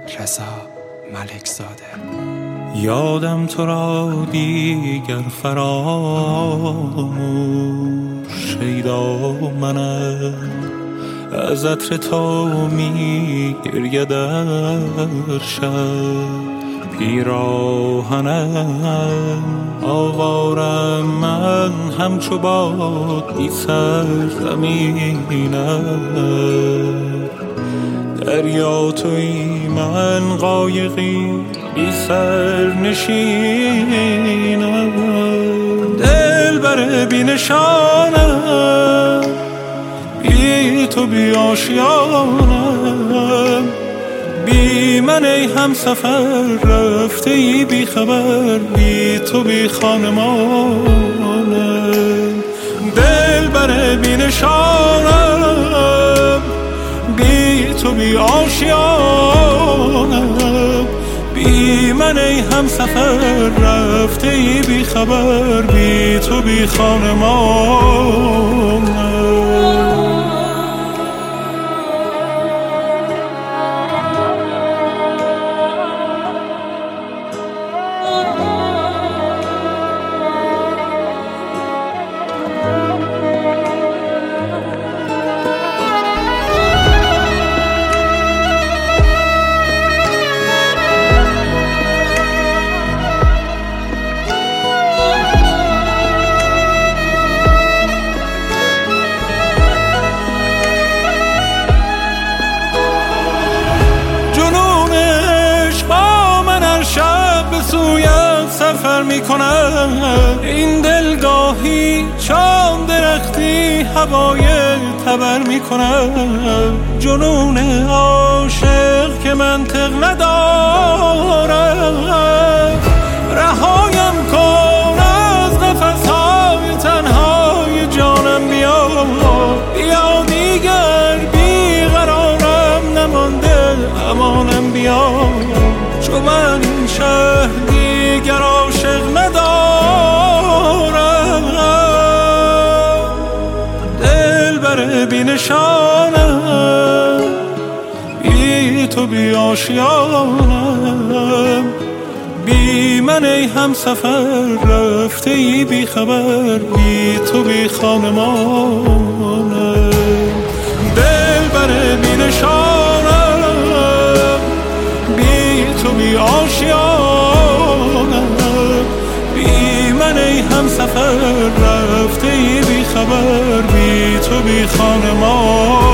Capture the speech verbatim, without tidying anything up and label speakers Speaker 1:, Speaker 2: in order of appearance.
Speaker 1: رضا ملک زاده.
Speaker 2: یادم تو را دیگر فراموش شیدا منم، از عطر تو می گریه در شب پیراهنم. آوارم من همچو باد بی سر زمینم، دریا توی من قایقی بی سر نشینم. دل بر بی نشانم، بی تو بی آشیانم. بی من ای هم سفر رفته ای بی خبر، بی تو بی خانمانم. دل بر بی نشانم، بی تو بی آشیانم. بی من ای هم سفر رفته ای بی خبر، بی تو بی خانمانم. سفر میکنم این دلگاهی، چون درختی هوای تبر میکنم. جنون عاشق که منطق ندارم، رهایم کن از نفسهای تنهای جانم. بیا بیا دیگر بیقرارم نمانده امانم. بیا چون من این شهر دیگر عاشق ندارم. دل بر بی نشانم، بی تو بی آشیانم. بی من ای هم سفر رفته ای بی خبر، بی تو بی خانمانم. دل بر بی نشانم، بی تو بی آشیانم. بی من ای هم سفر رفته ای بی خبر، بی تو بی خانمان.